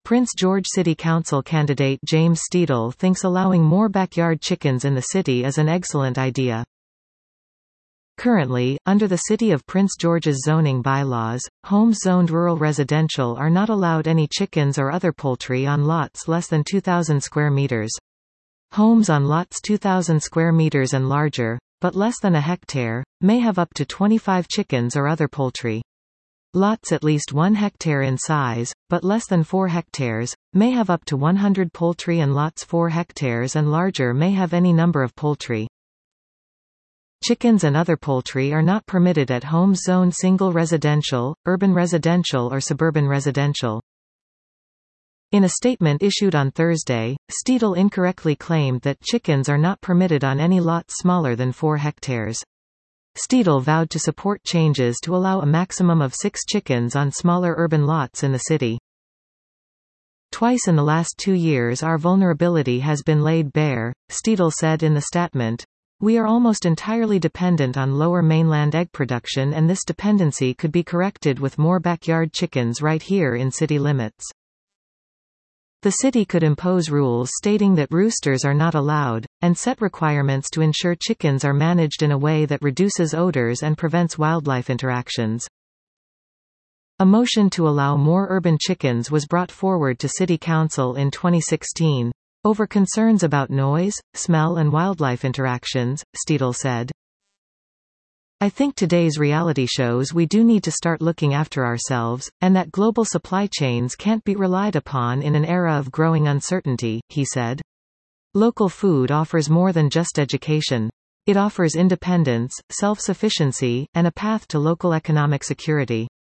Prince George City Council candidate James Steedle thinks allowing more backyard chickens in the city is an excellent idea. Currently, under the City of Prince George's zoning bylaws, homes zoned rural residential are not allowed any chickens or other poultry on lots less than 2,000 square meters. Homes on lots 2,000 square meters and larger, but less than a hectare, may have up to 25 chickens or other poultry. Lots at least 1 hectare in size, but less than 4 hectares, may have up to 100 poultry, and lots 4 hectares and larger may have any number of poultry. Chickens and other poultry are not permitted at homes zoned single residential, urban residential or suburban residential. In a statement issued on Thursday, Steedle incorrectly claimed that chickens are not permitted on any lots smaller than 4 hectares. Steedle vowed to support changes to allow a maximum of 6 chickens on smaller urban lots in the city. Twice in the last 2 years our vulnerability has been laid bare, Steedle said in the statement. We are almost entirely dependent on lower mainland egg production, and this dependency could be corrected with more backyard chickens right here in city limits. The city could impose rules stating that roosters are not allowed, and set requirements to ensure chickens are managed in a way that reduces odors and prevents wildlife interactions. A motion to allow more urban chickens was brought forward to City Council in 2016. Over concerns about noise, smell and wildlife interactions, Steedle said. I think today's reality shows we do need to start looking after ourselves, and that global supply chains can't be relied upon in an era of growing uncertainty, he said. Local food offers more than just education. It offers independence, self-sufficiency, and a path to local economic security.